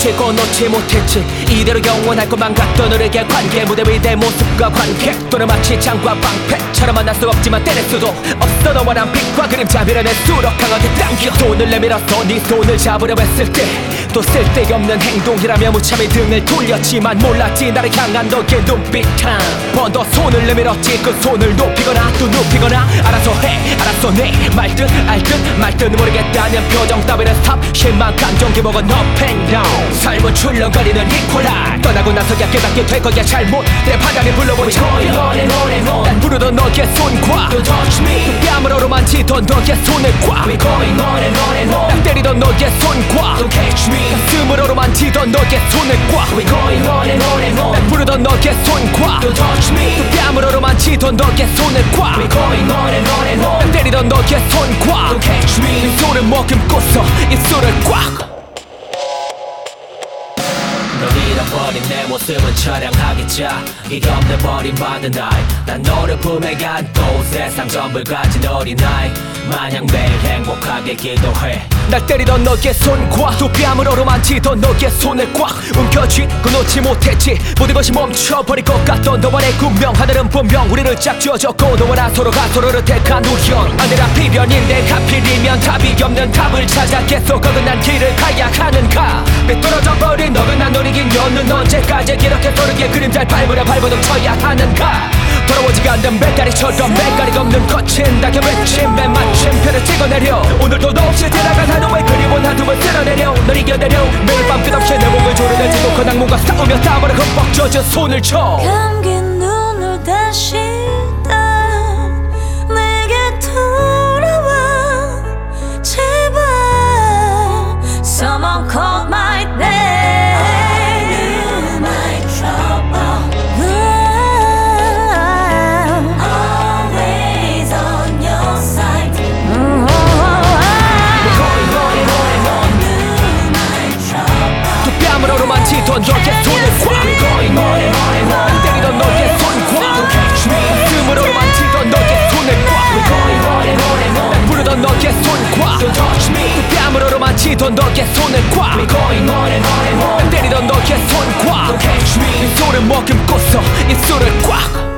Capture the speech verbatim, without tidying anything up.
놓치고 놓지 못했지. 이대로 영원할 것만 같던 우리의 관계, 무대 위대 모습과 관객 또는 마치 창과 방패처럼 만날 수 없지만 때릴 수도 없어. 너와 난 빛과 그림자 밀어내 수록 강하게 당겨. 손을 내밀어서 네 손을 잡으려 했을 때 또 쓸데없는 행동이라며 무참히 등을 돌렸지만 몰랐지 나를 향한 너의 눈빛. 한 번 더 손을 내밀었지. 그 손을 높이거나 또 눕히거나 알아서 해 알아서 내 말든 알든 말든 모르겠다는 표정 따위는 스탑. 실망 감정 기복은 up and down. 삶은 출렁거리는 이퀄라. 떠나고 나서야 깨닫게 될 거야. 잘못 내 바닥에 불러보니 난 부르던 너의 손과 또 touch me. 또 뺨으로 만지던 너의 손을 꽉. We going on and on and on. 난 때리던 너의 손과 Don't catch me. 가슴으로 만지던 너의 손을 꽉. We going on and on and on. 난 부르던 너의 손과 Don't touch me. 또 뺨으로 만지던 너의 손을 꽉. We going on and on and on. 난 때리던 너의 손과 Don't catch me. 네 손을 머금고서 입술을 꽉. 널 잃어버린 내 모습은 처량하겠자. 이게 없네 버림받은 나이. 난 너를 품에 안고 세상 전부를 가진 어린아이 마냥 매일 행복하게 기도해. 날 때리던 너의 손과 또 뺨으로 만지던 너의 손을 꽉 움켜쥐고 놓지 못했지. 모든 것이 멈춰버릴 것 같던 너와 내 운명. 하늘은 분명 우리를 짝지어졌고 너와 나 서로가 서로를 택한 우연. 아내라 필연인데 하필이면 답이 없는 답을 찾아 계속 어긋난 길을 가야 하는가. 삐뚤어져 버린 너근한 노리긴 연은 언제까지 이렇게 서로의 그림자를 밟으려 발버둥 쳐야 하는가. 돌아오지가 않는 배다리처럼 맥가리가 없는 거친 낙엽 외침 맨 마침표를 찍어내려. 오늘도 너 없이 지나간 하루의 그리운 한숨을 쓸어내려. 널 이겨내려. 매일 밤 끝없이 내 몸을 조르내지도 그 악몽과 싸우며 땀으로 흠뻑 젖은 손을 쳐. 감긴 눈을 다시 난 내게 돌아와 제발. Someone call my name. 만지던 너의 손을 꽉 때리던 너의 손과 가슴으로 만지던 너의 손을 꽉 부르던 너의 손과 뺨으로 만지던 너의 손을 꽉 때리던 너의 손과 네 손을 머금고서 입술을 꽉.